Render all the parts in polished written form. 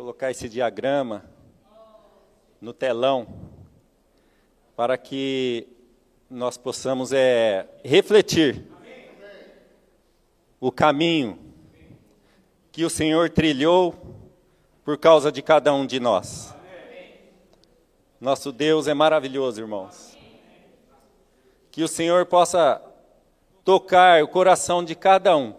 colocar esse diagrama no telão para que nós possamos refletir o caminho que o Senhor trilhou por causa de cada um de nós. Nosso Deus é maravilhoso, irmãos. Que o Senhor possa tocar o coração de cada um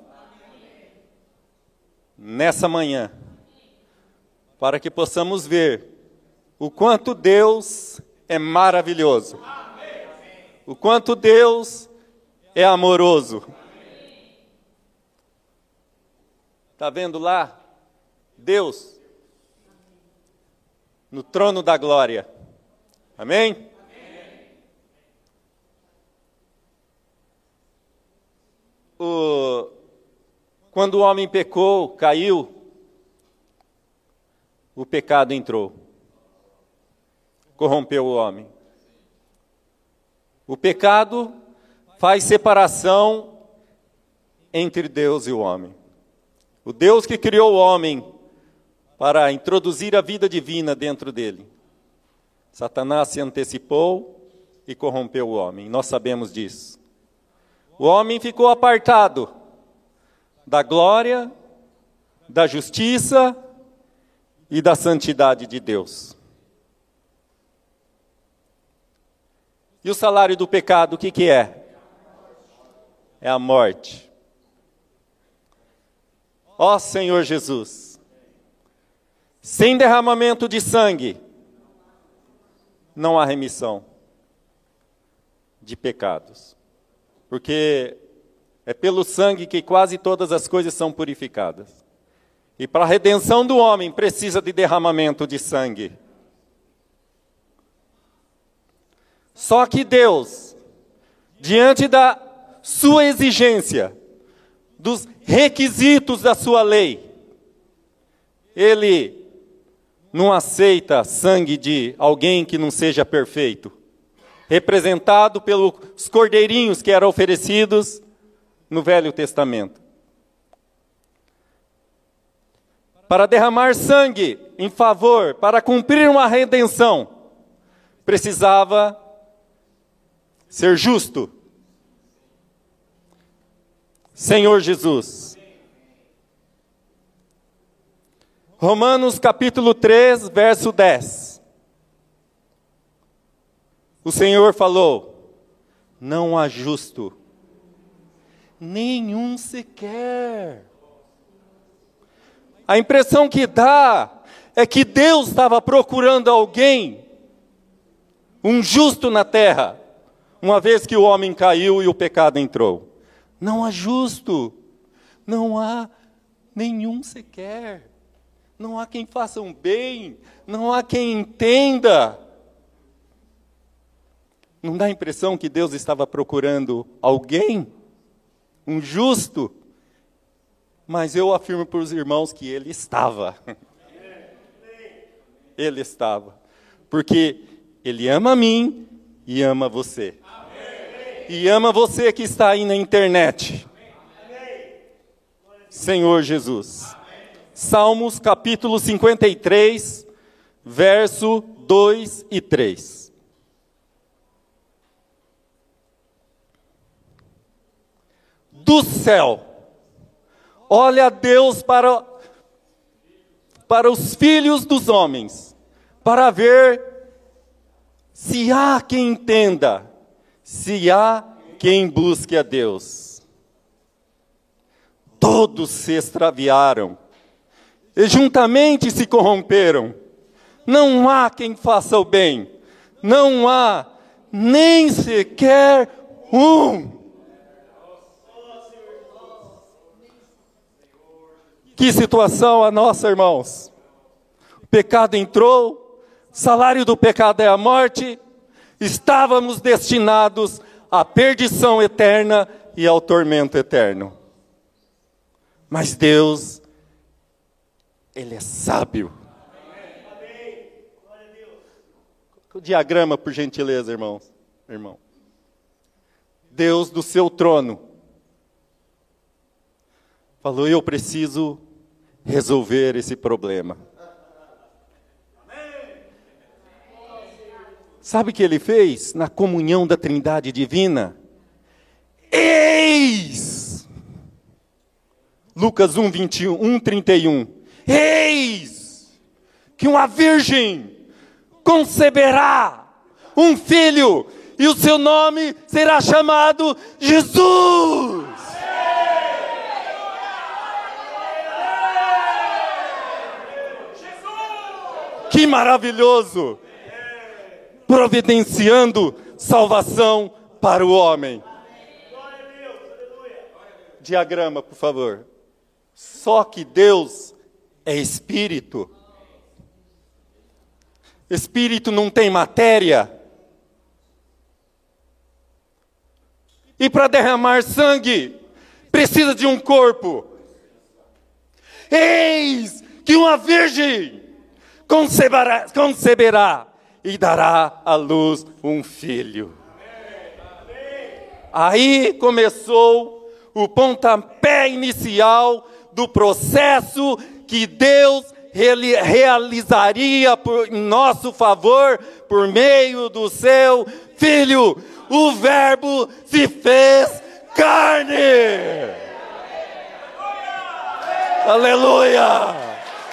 nessa manhã, para que possamos ver o quanto Deus é maravilhoso, o quanto Deus é amoroso. Está vendo lá? Deus no trono da glória. Amém? Quando o homem pecou, caiu, o pecado entrou, corrompeu o homem. O pecado faz separação entre Deus e o homem. O Deus que criou o homem para introduzir a vida divina dentro dele. Satanás se antecipou e corrompeu o homem. Nós sabemos disso. O homem ficou apartado da glória, da justiça e da santidade de Deus. E o salário do pecado, o que é? É a morte. Ó Senhor Jesus, sem derramamento de sangue, não há remissão de pecados. Porque é pelo sangue que quase todas as coisas são purificadas. E para a redenção do homem precisa de derramamento de sangue. Só que Deus, diante da sua exigência, dos requisitos da sua lei, Ele não aceita sangue de alguém que não seja perfeito, representado pelos cordeirinhos que eram oferecidos no Velho Testamento. Para derramar sangue em favor, para cumprir uma redenção, precisava ser justo. Senhor Jesus. Romanos capítulo 3, verso 10. O Senhor falou: não há justo, nenhum sequer. A impressão que dá é que Deus estava procurando alguém, um justo na terra, uma vez que o homem caiu e o pecado entrou. Não há justo, não há nenhum sequer. Não há quem faça um bem, não há quem entenda. Não dá a impressão que Deus estava procurando alguém, um justo? Mas eu afirmo para os irmãos que Ele estava. Ele estava. Porque Ele ama a mim e ama você. E ama você que está aí na internet. Senhor Jesus. Salmos capítulo 53, verso 2 e 3. Do céu, olha Deus para os filhos dos homens, para ver se há quem entenda, se há quem busque a Deus. Todos se extraviaram, e juntamente se corromperam. Não há quem faça o bem, não há nem sequer um. Que situação a nossa, irmãos? O pecado entrou, o salário do pecado é a morte, estávamos destinados à perdição eterna e ao tormento eterno. Mas Deus, Ele é sábio. O diagrama, por gentileza, irmão. Deus do seu trono falou: eu preciso resolver esse problema. Sabe o que ele fez na comunhão da Trindade Divina? Eis! Lucas 1:31. Eis que uma virgem conceberá um filho e o seu nome será chamado Jesus. Que maravilhoso! Providenciando salvação para o homem. Diagrama, por favor. Só que Deus é espírito. Espírito não tem matéria. E para derramar sangue, precisa de um corpo. Eis que uma virgem conceberá e dará à luz um filho. Aí começou o pontapé inicial do processo que Deus realizaria em nosso favor por meio do seu Filho. O Verbo se fez carne. Aleluia!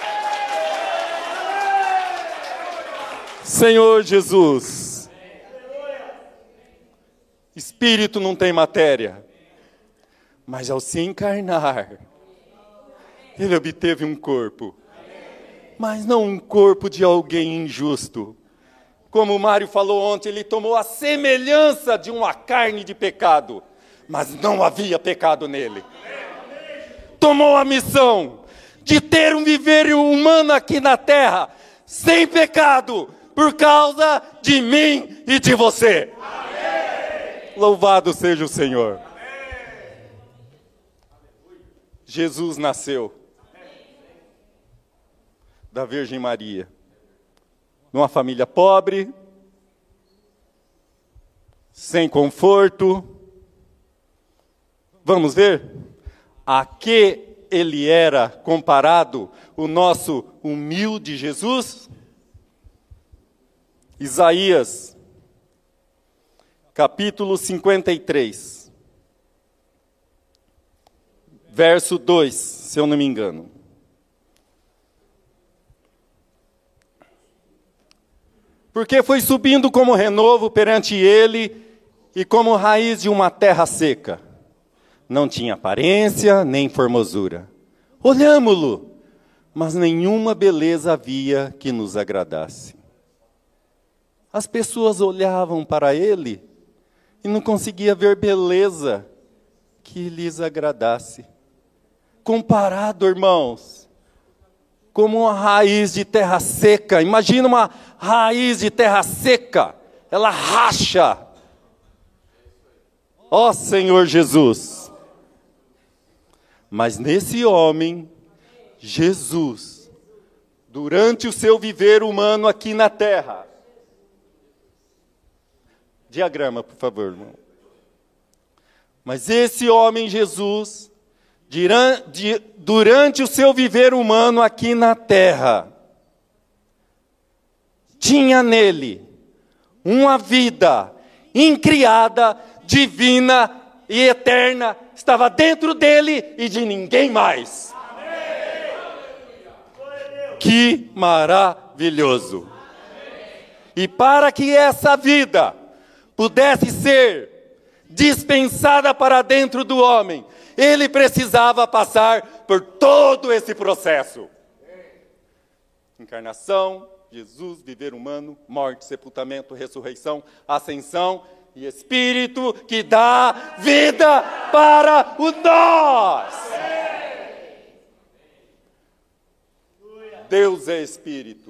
Senhor Jesus, Espírito não tem matéria, mas ao se encarnar, Ele obteve um corpo, mas não um corpo de alguém injusto. Como o Mário falou ontem, Ele tomou a semelhança de uma carne de pecado, mas não havia pecado nele. Tomou a missão de ter um viver humano aqui na terra, sem pecado, por causa de mim e de você. Amém. Louvado seja o Senhor. Amém. Jesus nasceu da Virgem Maria, numa família pobre, sem conforto. Vamos ver a que ele era comparado, o nosso humilde Jesus? Isaías, capítulo 53, verso 2, se eu não me engano. Porque foi subindo como renovo perante ele e como raiz de uma terra seca. Não tinha aparência nem formosura. Olhámo-lo, mas nenhuma beleza havia que nos agradasse. As pessoas olhavam para ele e não conseguiam ver beleza que lhes agradasse. Comparado, irmãos, como uma raiz de terra seca. Imagina uma raiz de terra seca. Ela racha. Ó Senhor Jesus. Mas nesse homem, Jesus, durante o seu viver humano aqui na terra. Diagrama, por favor, irmão. Mas esse homem, Jesus, durante o seu viver humano aqui na terra, tinha nele uma vida incriada, divina e eterna, estava dentro dele e de ninguém mais. Que maravilhoso! E para que essa vida pudesse ser dispensada para dentro do homem, ele precisava passar por todo esse processo. Encarnação, Jesus, viver humano, morte, sepultamento, ressurreição, ascensão e Espírito que dá vida para o nós. Deus é Espírito.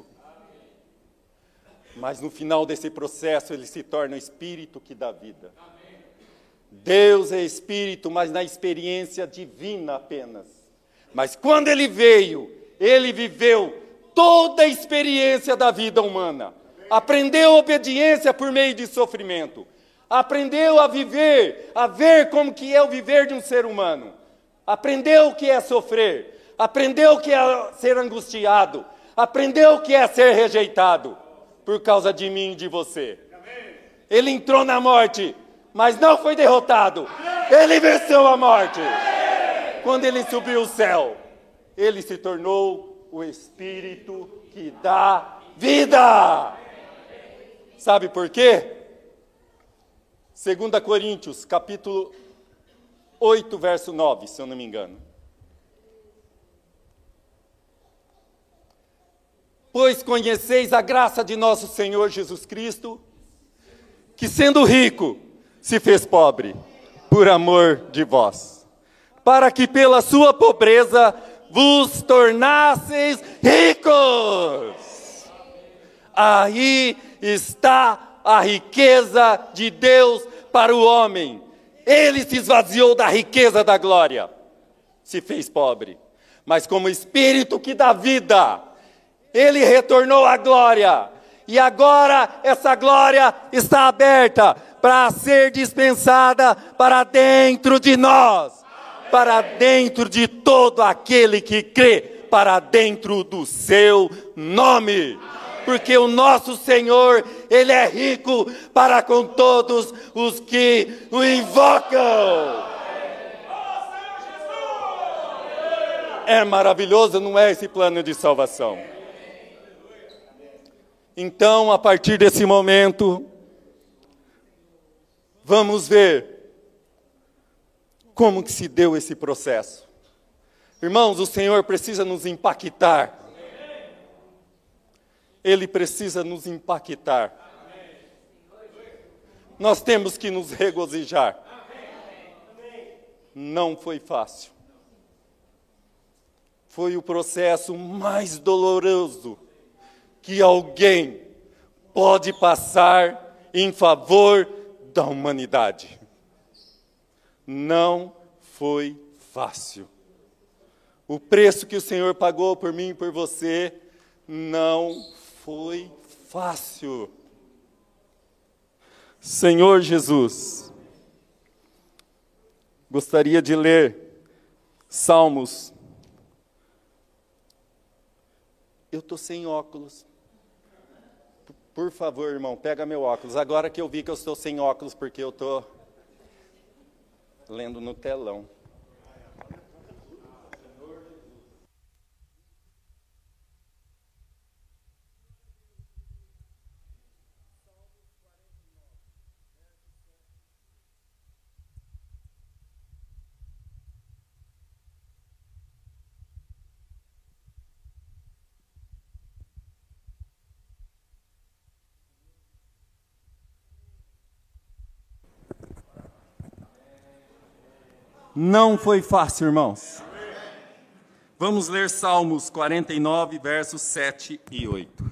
Mas no final desse processo ele se torna o Espírito que dá vida. Deus é Espírito, mas na experiência divina apenas. Mas quando ele veio, ele viveu toda a experiência da vida humana. Aprendeu obediência por meio de sofrimento. Aprendeu a viver, a ver como que é o viver de um ser humano. Aprendeu o que é sofrer. Aprendeu o que é ser angustiado. Aprendeu o que é ser rejeitado. Por causa de mim e de você. Ele entrou na morte, mas não foi derrotado. Ele venceu a morte. Quando ele subiu ao céu, ele se tornou o Espírito que dá vida. Sabe por quê? 2 Coríntios, capítulo 8, verso 9, se eu não me engano. Pois conheceis a graça de nosso Senhor Jesus Cristo, que sendo rico, se fez pobre, por amor de vós, para que pela sua pobreza vos tornasseis ricos. Aí está a riqueza de Deus para o homem. Ele se esvaziou da riqueza da glória, se fez pobre, mas como Espírito que dá vida, ele retornou à glória, e agora essa glória está aberta para ser dispensada para dentro de nós, para dentro de todo aquele que crê, para dentro do seu nome. Porque o nosso Senhor, Ele é rico para com todos os que o invocam. É maravilhoso, não é, esse plano de salvação? Então, a partir desse momento, vamos ver como que se deu esse processo. Irmãos, o Senhor precisa nos impactar. Ele precisa nos impactar. Nós temos que nos regozijar. Não foi fácil. Foi o processo mais doloroso que alguém pode passar em favor da humanidade. Não foi fácil. O preço que o Senhor pagou por mim e por você não foi fácil. Senhor Jesus, gostaria de ler Salmos. Eu estou sem óculos. Por favor, irmão, pega meu óculos. Agora que eu vi que eu estou sem óculos, porque eu estou lendo no telão. Não foi fácil, irmãos. Vamos ler Salmos 49, versos 7 e 8.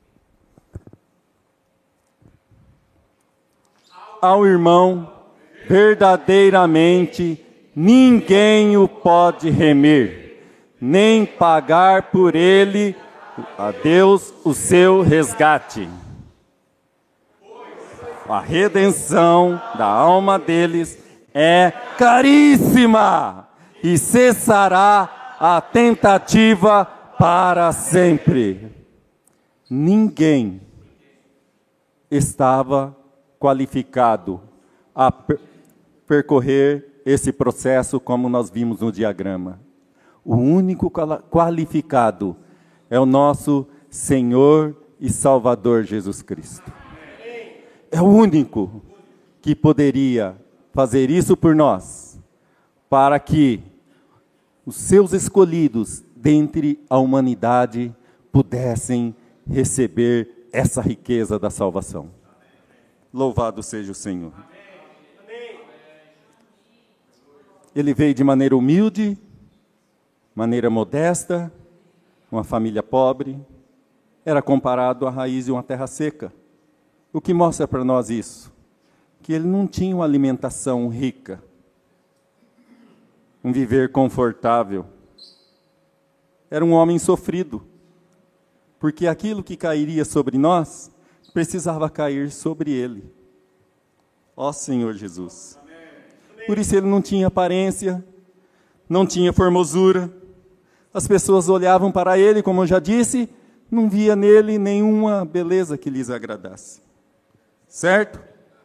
Ao irmão, verdadeiramente, ninguém o pode remir, nem pagar por ele, a Deus, o seu resgate. A redenção da alma deles é caríssima, e cessará a tentativa para sempre. Ninguém estava qualificado a percorrer esse processo como nós vimos no diagrama. O único qualificado é o nosso Senhor e Salvador Jesus Cristo. É o único que poderia fazer isso por nós, para que os seus escolhidos dentre a humanidade pudessem receber essa riqueza da salvação. Louvado seja o Senhor. Ele veio de maneira humilde, maneira modesta, uma família pobre, era comparado à raiz de uma terra seca. O que mostra para nós isso? Que ele não tinha uma alimentação rica, um viver confortável. Era um homem sofrido, porque aquilo que cairia sobre nós, precisava cair sobre ele. Ó Senhor Jesus. Por isso ele não tinha aparência, não tinha formosura. As pessoas olhavam para ele, como eu já disse, não via nele nenhuma beleza que lhes agradasse. Certo?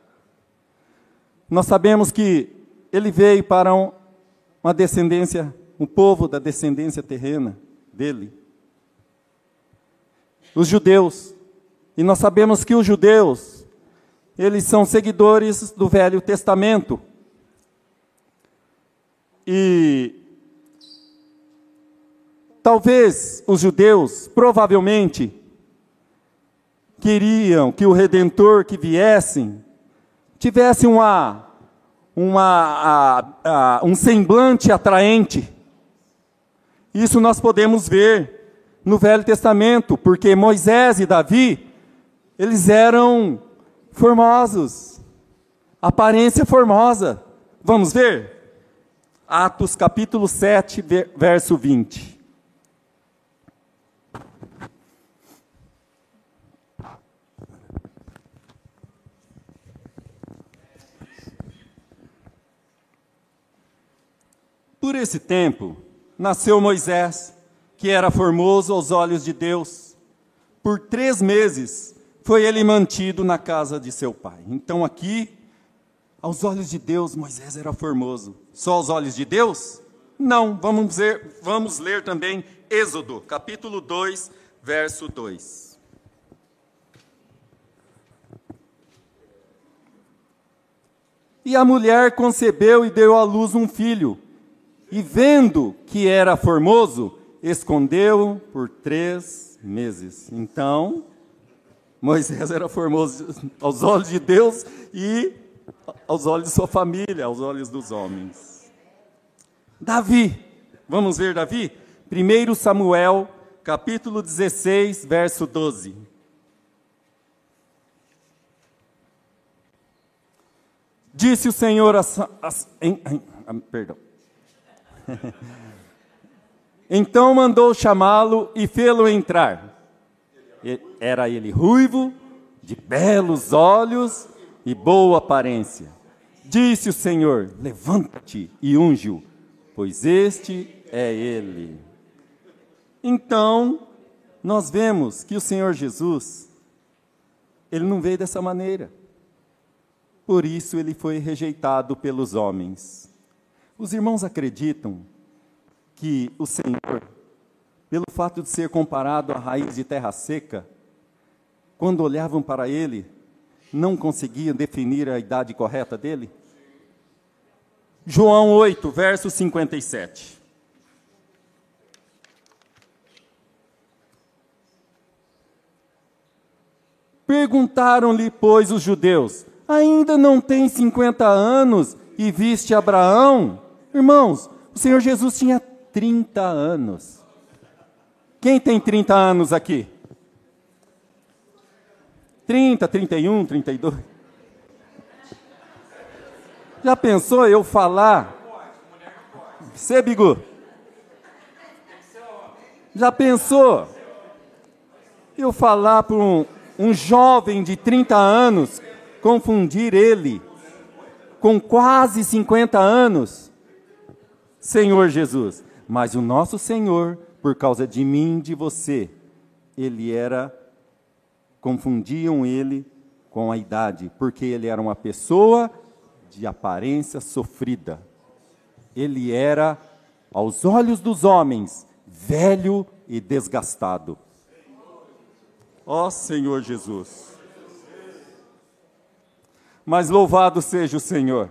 Nós sabemos que ele veio para uma descendência, um povo da descendência terrena dele, os judeus. E nós sabemos que os judeus, eles são seguidores do Velho Testamento. E talvez os judeus, provavelmente, queriam que o Redentor que viesse, tivesse um semblante atraente. Isso nós podemos ver no Velho Testamento, porque Moisés e Davi, eles eram formosos, aparência formosa. Vamos ver? Atos capítulo 7, verso 20. Por esse tempo, nasceu Moisés, que era formoso aos olhos de Deus. Por 3 meses, foi ele mantido na casa de seu pai. Então aqui, aos olhos de Deus, Moisés era formoso. Só aos olhos de Deus? Não, vamos ler também Êxodo, capítulo 2, verso 2. E a mulher concebeu e deu à luz um filho, e vendo que era formoso, escondeu-o por 3 meses. Então, Moisés era formoso aos olhos de Deus e aos olhos de sua família, aos olhos dos homens. Davi, vamos ver Davi? 1 Samuel, capítulo 16, verso 12. Disse o Senhor perdão. Então mandou chamá-lo e fê-lo entrar. Era ele ruivo, de belos olhos e boa aparência. Disse o Senhor: levanta-te e unge-o, pois este é ele. Então, nós vemos que o Senhor Jesus, ele não veio dessa maneira. Por isso ele foi rejeitado pelos homens. Os irmãos acreditam que o Senhor, pelo fato de ser comparado à raiz de terra seca, quando olhavam para ele, não conseguiam definir a idade correta dele? João 8, verso 57. Perguntaram-lhe, pois, os judeus: ainda não tem 50 anos e viste Abraão? Irmãos, o Senhor Jesus tinha 30 anos. Quem tem 30 anos aqui? 30, 31, 32. Já pensou eu falar? Você, Bigu? Já pensou eu falar para um jovem de 30 anos, confundir ele com quase 50 anos? Senhor Jesus. Mas o nosso Senhor, por causa de mim e de você, confundiam ele com a idade, porque ele era uma pessoa de aparência sofrida. Ele era, aos olhos dos homens, velho e desgastado. Ó Senhor Jesus. Mas louvado seja o Senhor.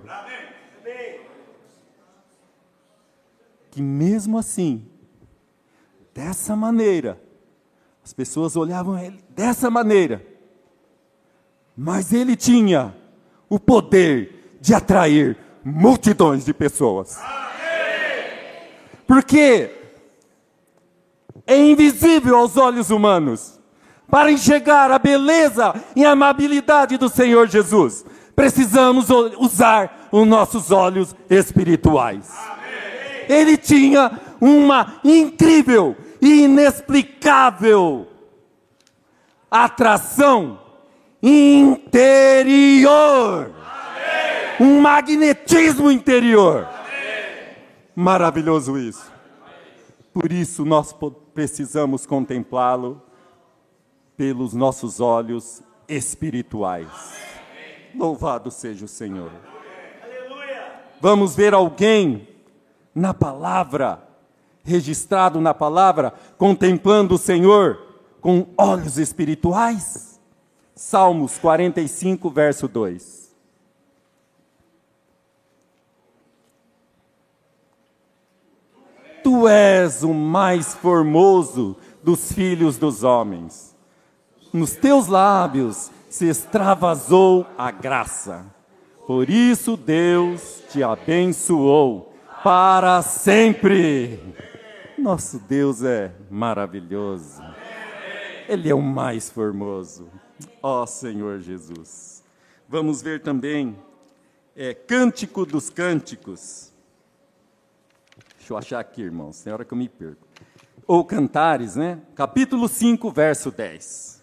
Que mesmo assim, dessa maneira, as pessoas olhavam ele dessa maneira, mas ele tinha o poder de atrair multidões de pessoas. Porque é invisível aos olhos humanos. Para enxergar a beleza e a amabilidade do Senhor Jesus, precisamos usar os nossos olhos espirituais. Ele tinha uma incrível e inexplicável atração interior. Um magnetismo interior. Maravilhoso isso. Por isso nós precisamos contemplá-lo pelos nossos olhos espirituais. Louvado seja o Senhor. vamos ver alguém na palavra, registrado na palavra, contemplando o Senhor com olhos espirituais? Salmos 45, verso 2. Tu és o mais formoso dos filhos dos homens. Nos teus lábios se extravasou a graça. Por isso Deus te abençoou para sempre. Nosso Deus é maravilhoso. Ele é o mais formoso. Ó Senhor Jesus. Vamos ver também Cântico dos Cânticos. Deixa eu achar aqui, irmãos, tem hora que eu me perco. Ou Cantares, né? Capítulo 5, verso 10.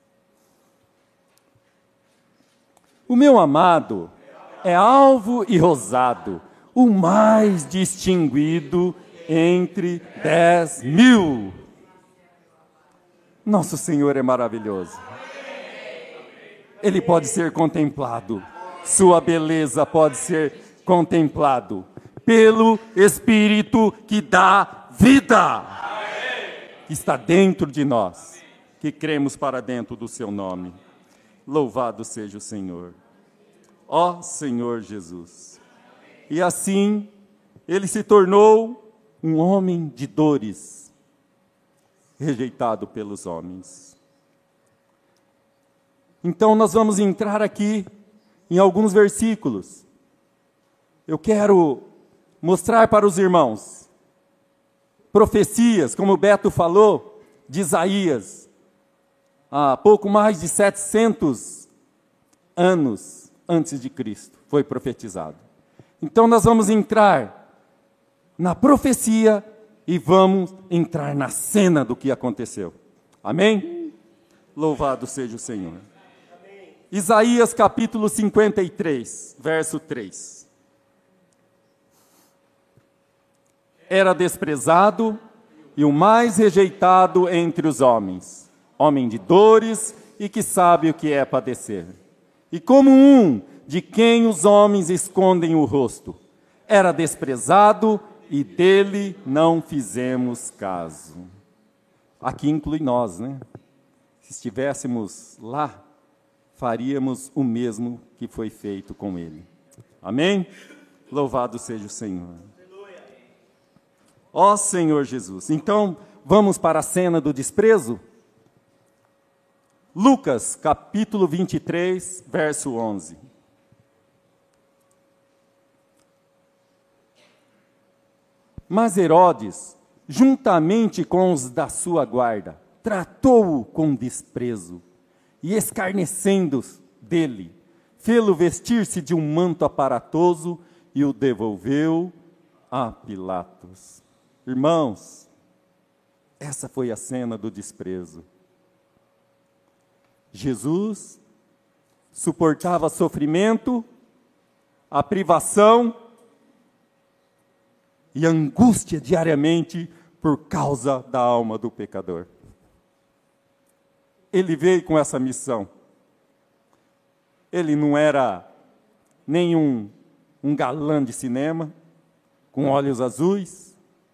O meu amado é alvo e rosado, o mais distinguido entre 10.000. Nosso Senhor é maravilhoso. Ele pode ser contemplado. Sua beleza pode ser contemplado pelo Espírito que dá vida, que está dentro de nós, que cremos para dentro do seu nome. Louvado seja o Senhor. Ó Senhor Jesus. E assim, ele se tornou um homem de dores, rejeitado pelos homens. Então nós vamos entrar aqui em alguns versículos. Eu quero mostrar para os irmãos profecias, como o Beto falou, de Isaías, há pouco mais de 700 anos antes de Cristo, foi profetizado. Então nós vamos entrar na profecia e vamos entrar na cena do que aconteceu. Amém? Louvado seja o Senhor. Amém. Isaías capítulo 53, verso 3. Era desprezado e o mais rejeitado entre os homens, homem de dores e que sabe o que é padecer. E como um de quem os homens escondem o rosto, era desprezado e dele não fizemos caso. Aqui inclui nós, né? Se estivéssemos lá, faríamos o mesmo que foi feito com ele. Amém? Louvado seja o Senhor. Ó Senhor Jesus. Então, vamos para a cena do desprezo? Lucas, capítulo 23, verso 11. Mas Herodes, juntamente com os da sua guarda, tratou-o com desprezo e, escarnecendo dele, fê-lo vestir-se de um manto aparatoso e o devolveu a Pilatos. Irmãos, essa foi a cena do desprezo. Jesus suportava sofrimento, a privação e angústia diariamente por causa da alma do pecador. Ele veio com essa missão. Ele não era nenhum galã de cinema, com olhos azuis,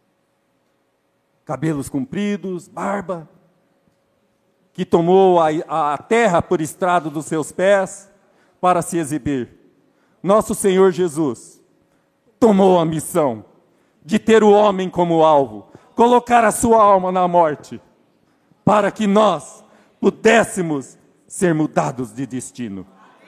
cabelos compridos, barba, que tomou a terra por estrado dos seus pés para se exibir. Nosso Senhor Jesus tomou a missão de ter o homem como alvo, colocar a sua alma na morte, para que nós pudéssemos ser mudados de destino.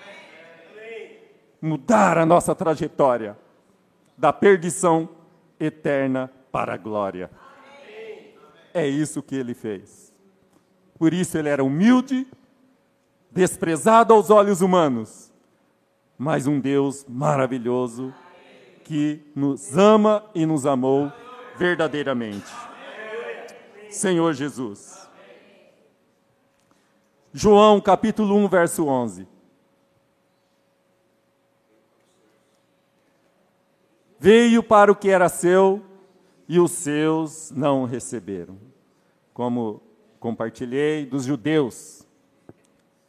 Mudar a nossa trajetória da perdição eterna para a glória. É isso que ele fez. Por isso ele era humilde, desprezado aos olhos humanos, mas um Deus maravilhoso que nos ama e nos amou verdadeiramente. Senhor Jesus. João capítulo 1, verso 11. Veio para o que era seu e os seus não o receberam. Como compartilhei dos judeus,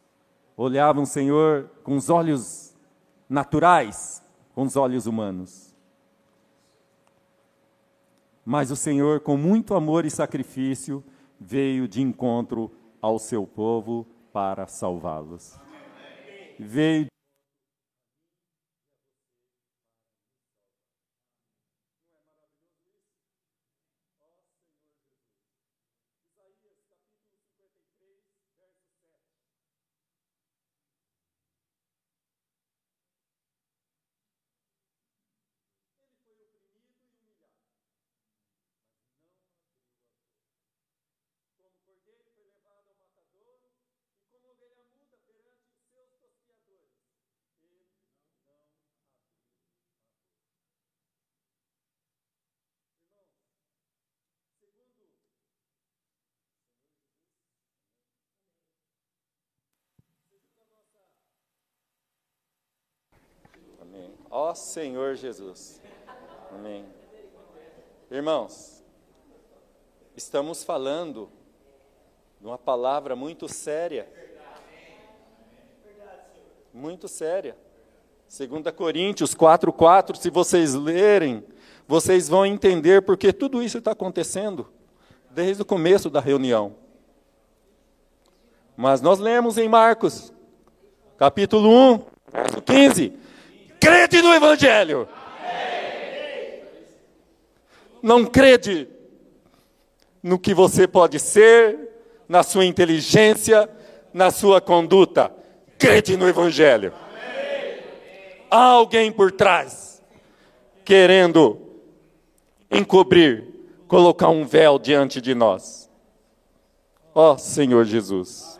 olhavam o Senhor com os olhos naturais, com os olhos humanos. Mas o Senhor, com muito amor e sacrifício, veio de encontro ao seu povo para salvá-los. Veio Amém. Ó Senhor Jesus. Amém. Irmãos, estamos falando de uma palavra muito séria. Muito séria. 2 Coríntios 4:4, se vocês lerem, vocês vão entender porque tudo isso está acontecendo desde o começo da reunião. Mas nós lemos em Marcos, capítulo 1, verso 15. Crede no Evangelho. Não crede no que você pode ser, na sua inteligência, na sua conduta. Crede no Evangelho. Há alguém por trás, querendo encobrir, colocar um véu diante de nós. Ó Senhor Jesus.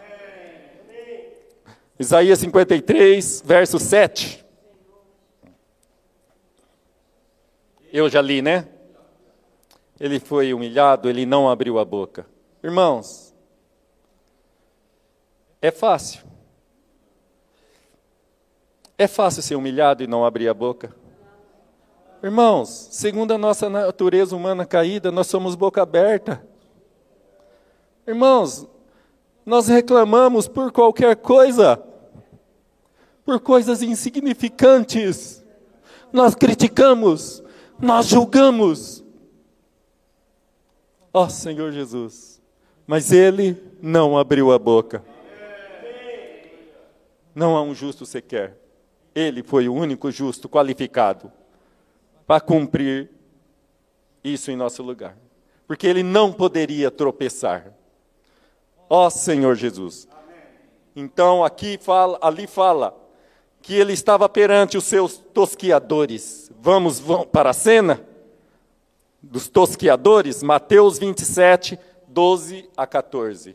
Isaías 53, verso 7. Eu já li, né? Ele foi humilhado, ele não abriu a boca. Irmãos, é fácil. É fácil ser humilhado e não abrir a boca. Irmãos, segundo a nossa natureza humana caída, nós somos boca aberta. Irmãos, nós reclamamos por qualquer coisa, por coisas insignificantes. Nós criticamos, nós julgamos. Ó Senhor Jesus, mas Ele não abriu a boca. Não há um justo sequer. Ele foi o único justo qualificado para cumprir isso em nosso lugar. Porque Ele não poderia tropeçar. Ó Senhor Jesus. Então ali fala que Ele estava perante os seus tosquiadores. Vamos para a cena dos tosquiadores, Mateus 27, 12 a 14.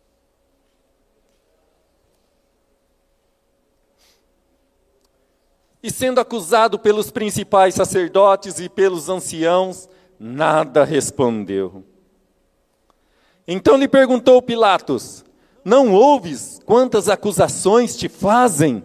E sendo acusado pelos principais sacerdotes e pelos anciãos, nada respondeu. Então lhe perguntou Pilatos: não ouves quantas acusações te fazem?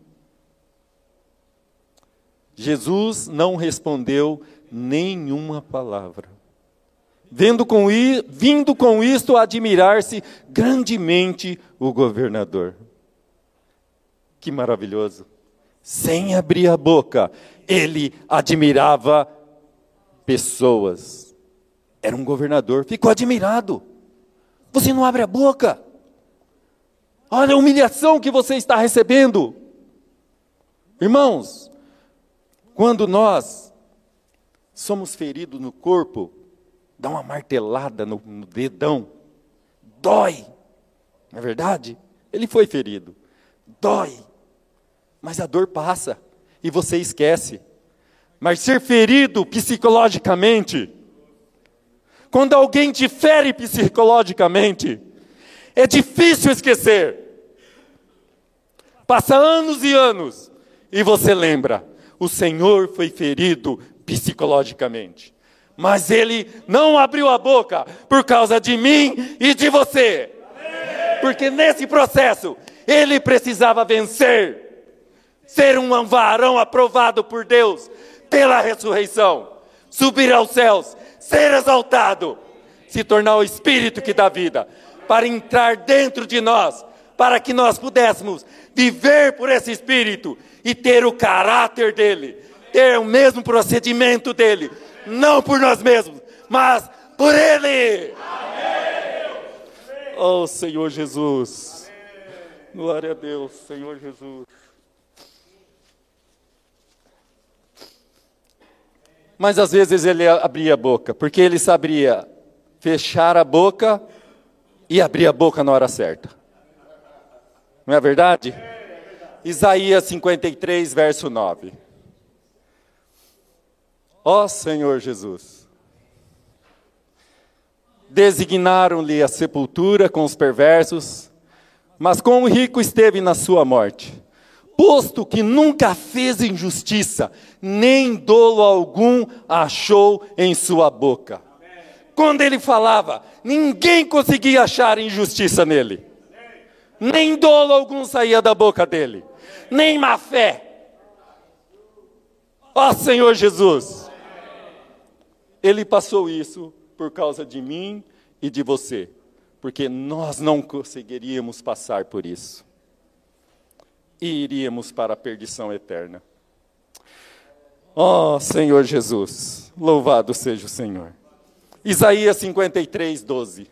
Jesus não respondeu nenhuma palavra. Vindo com isto a admirar-se grandemente o governador. Que maravilhoso. Sem abrir a boca, ele admirava pessoas. Era um governador, ficou admirado. Você não abre a boca. Olha a humilhação que você está recebendo. Irmãos, quando nós somos feridos no corpo, dá uma martelada no dedão, dói, não é verdade? Ele foi ferido, dói, mas a dor passa e você esquece. Mas ser ferido psicologicamente, quando alguém te fere psicologicamente, é difícil esquecer. Passa anos e anos e você lembra, o Senhor foi ferido psicologicamente. Mas Ele não abriu a boca por causa de mim e de você. Porque nesse processo, Ele precisava vencer. Ser um varão aprovado por Deus pela ressurreição. Subir aos céus, ser exaltado. Se tornar o Espírito que dá vida. Para entrar dentro de nós. Para que nós pudéssemos viver por esse Espírito e ter o caráter dele. Ter o mesmo procedimento dele. Não por nós mesmos, mas por Ele. Oh, Senhor Jesus. Glória a Deus, Senhor Jesus. Mas às vezes ele abria a boca, porque ele sabia fechar a boca e abrir a boca na hora certa. Não é verdade? Isaías 53, verso 9. Ó Senhor Jesus, designaram-lhe a sepultura com os perversos, mas com o rico esteve na sua morte, posto que nunca fez injustiça, nem dolo algum achou em sua boca. Quando ele falava, ninguém conseguia achar injustiça nele. Nem dolo algum saía da boca dele. Nem má fé. Ó Senhor Jesus. Ele passou isso por causa de mim e de você. Porque nós não conseguiríamos passar por isso. E iríamos para a perdição eterna. Ó Senhor Jesus. Louvado seja o Senhor. Isaías 53, 12.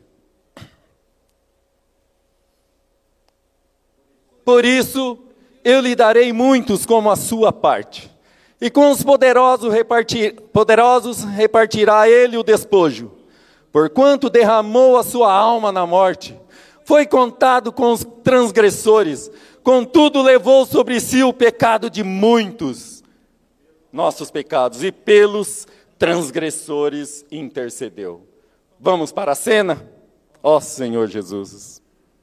Por isso, eu lhe darei muitos como a sua parte, e com os poderosos repartirá ele o despojo, porquanto derramou a sua alma na morte, foi contado com os transgressores, contudo levou sobre si o pecado de muitos, nossos pecados, e pelos transgressores intercedeu. Vamos para a cena? Ó Senhor Jesus.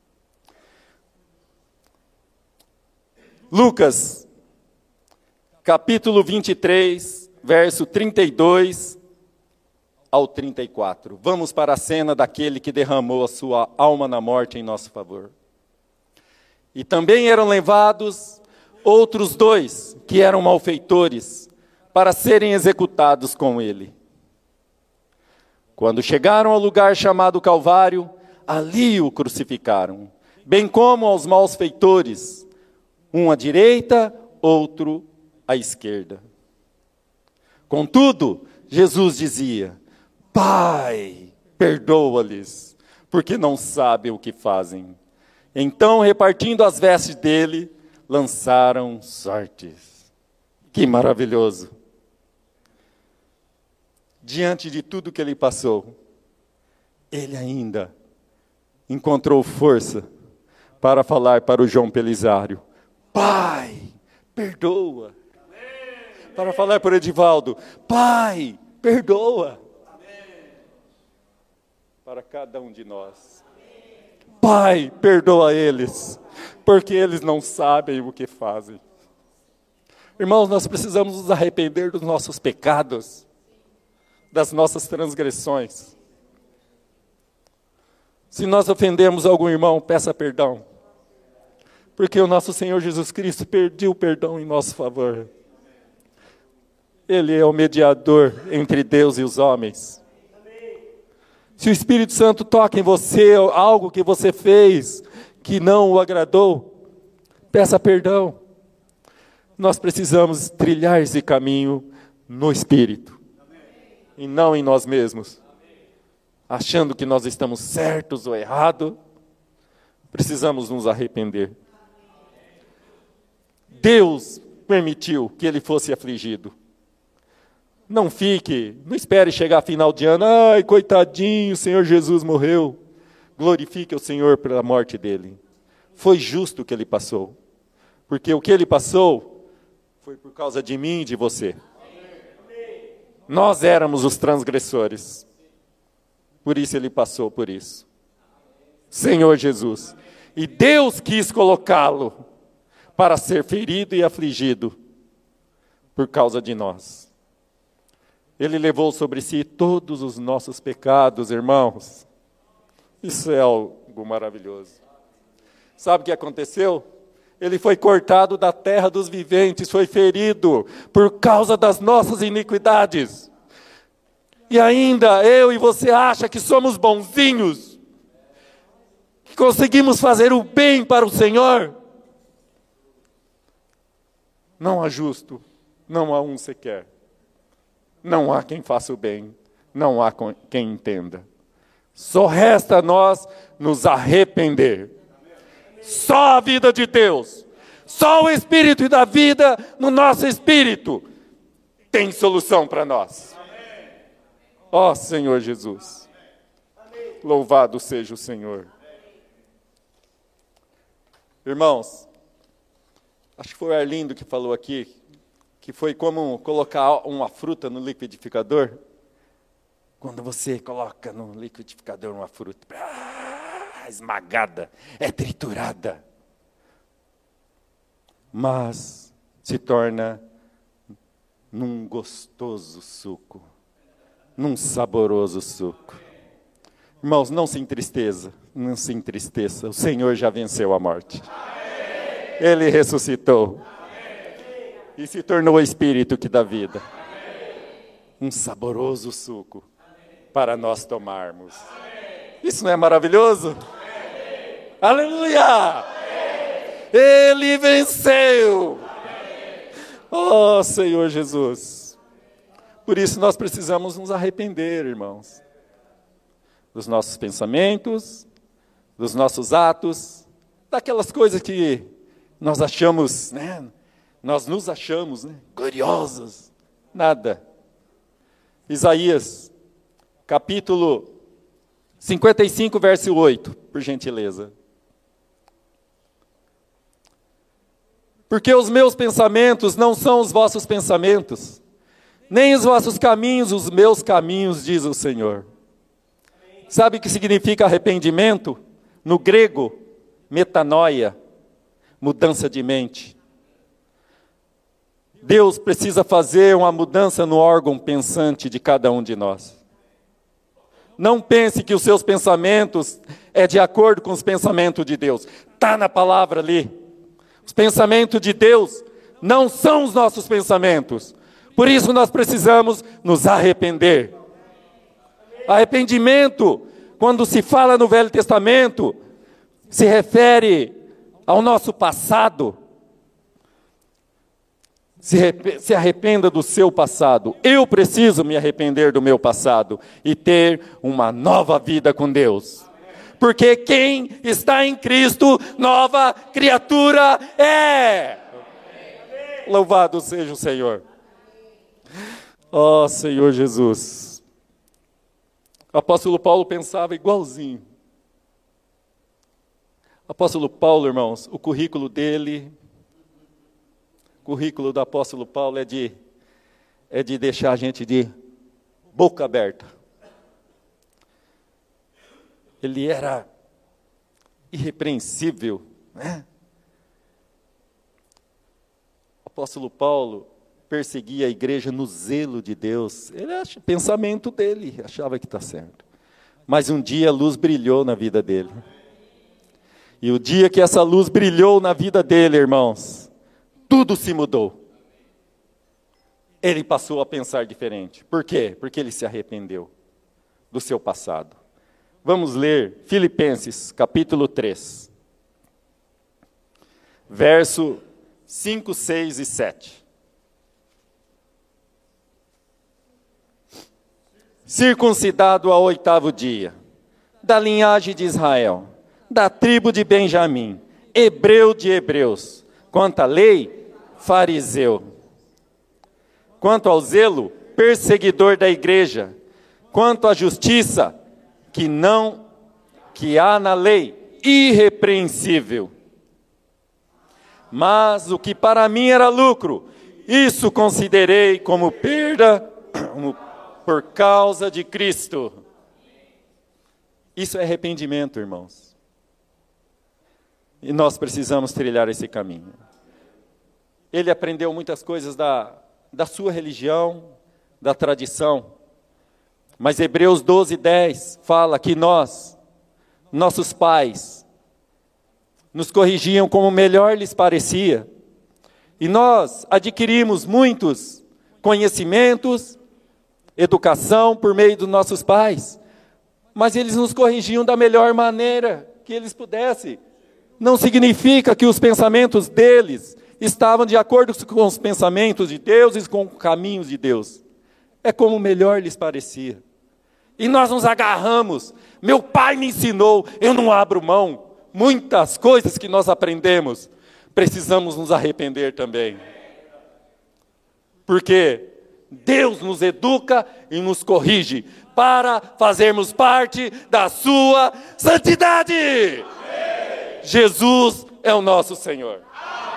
Lucas, capítulo 23, verso 32 ao 34. Vamos para a cena daquele que derramou a sua alma na morte em nosso favor. E também eram levados outros 2, que eram malfeitores, para serem executados com ele. Quando chegaram ao lugar chamado Calvário, ali o crucificaram, bem como aos malfeitores, um à direita, outro à esquerda. Contudo, Jesus dizia, Pai, perdoa-lhes, porque não sabem o que fazem. Então, repartindo as vestes dele, lançaram sortes. Que maravilhoso! Diante de tudo que ele passou, ele ainda encontrou força para falar para o João Pelisário, Pai, perdoa. Para falar para o Edivaldo, Pai, perdoa. Para cada um de nós. Pai, perdoa eles, porque eles não sabem o que fazem. Irmãos, nós precisamos nos arrepender dos nossos pecados, das nossas transgressões. Se nós ofendemos algum irmão, peça perdão. Porque o nosso Senhor Jesus Cristo pediu perdão em nosso favor. Ele é o mediador entre Deus e os homens. Se o Espírito Santo toca em você algo que você fez que não o agradou, peça perdão. Nós precisamos trilhar esse caminho no Espírito. E não em nós mesmos. Achando que nós estamos certos ou errados. Precisamos nos arrepender. Deus permitiu que ele fosse afligido. Não espere chegar final de ano, ai, coitadinho, o Senhor Jesus morreu. Glorifique o Senhor pela morte dele. Foi justo o que ele passou. Porque o que ele passou foi por causa de mim e de você. Nós éramos os transgressores. Por isso ele passou por isso. Senhor Jesus. E Deus quis colocá-lo para ser ferido e afligido por causa de nós. Ele levou sobre si todos os nossos pecados, irmãos. Isso é algo maravilhoso. Sabe o que aconteceu? Ele foi cortado da terra dos viventes, foi ferido por causa das nossas iniquidades. E ainda eu e você acha que somos bonzinhos? Que conseguimos fazer o bem para o Senhor? Não há justo, não há um sequer. Não há quem faça o bem. não há quem entenda. Só resta a nós nos arrepender. Só a vida de Deus, só o Espírito da vida no nosso espírito tem solução para nós. Ó Senhor Jesus, louvado seja o Senhor. Irmãos, acho que foi o Arlindo que falou aqui, que foi como colocar uma fruta no liquidificador. Quando você coloca no liquidificador uma fruta, esmagada, é triturada, mas se torna num gostoso suco, num saboroso suco. Irmãos, não se entristeça, o Senhor já venceu a morte. Ele ressuscitou e se tornou o Espírito que dá vida. Um saboroso suco para nós tomarmos. Isso não é maravilhoso? Aleluia! Ele venceu! Oh, Senhor Jesus! Por isso nós precisamos nos arrepender, irmãos, dos nossos pensamentos, dos nossos atos, daquelas coisas que nós achamos, nós nos achamos, gloriosos. Nada. Isaías, capítulo 55, verso 8, por gentileza. Porque os meus pensamentos não são os vossos pensamentos, nem os vossos caminhos, os meus caminhos, diz o Senhor. Sabe o que significa arrependimento? No grego, metanoia, mudança de mente. Deus precisa fazer uma mudança no órgão pensante de cada um de nós. Não pense que os seus pensamentos é de acordo com os pensamentos de Deus. Está na palavra ali. Os pensamentos de Deus não são os nossos pensamentos. Por isso nós precisamos nos arrepender. Arrependimento, quando se fala no Velho Testamento, se refere ao nosso passado. Se arrependa do seu passado. Eu preciso me arrepender do meu passado e ter uma nova vida com Deus. Porque quem está em Cristo, nova criatura é. Louvado seja o Senhor. Ó Senhor Jesus. O apóstolo Paulo pensava igualzinho. O apóstolo Paulo, irmãos, o currículo dele... O currículo do apóstolo Paulo é de deixar a gente de boca aberta. Ele era irrepreensível, O apóstolo Paulo perseguia a igreja no zelo de Deus. O pensamento dele, achava que está certo. Mas um dia a luz brilhou na vida dele. E o dia que essa luz brilhou na vida dele, irmãos, tudo se mudou. Ele passou a pensar diferente. Por quê? Porque ele se arrependeu do seu passado. Vamos ler Filipenses, capítulo 3. Verso 5, 6 e 7. Circuncidado ao 8º dia, da linhagem de Israel, da tribo de Benjamim, hebreu de hebreus, quanto à lei, fariseu. Quanto ao zelo, perseguidor da igreja. Quanto à justiça, que há na lei, irrepreensível. Mas o que para mim era lucro, isso considerei como perda por causa de Cristo. Isso é arrependimento, irmãos. E nós precisamos trilhar esse caminho. Ele aprendeu muitas coisas da sua religião, da tradição. Mas Hebreus 12:10 fala que nossos pais, nos corrigiam como melhor lhes parecia. E nós adquirimos muitos conhecimentos, educação por meio dos nossos pais. Mas eles nos corrigiam da melhor maneira que eles pudessem. Não significa que os pensamentos deles estavam de acordo com os pensamentos de Deus e com os caminhos de Deus. É como melhor lhes parecia. E nós nos agarramos. Meu pai me ensinou, eu não abro mão. Muitas coisas que nós aprendemos, precisamos nos arrepender também. Porque Deus nos educa e nos corrige para fazermos parte da sua santidade. Jesus é o nosso Senhor.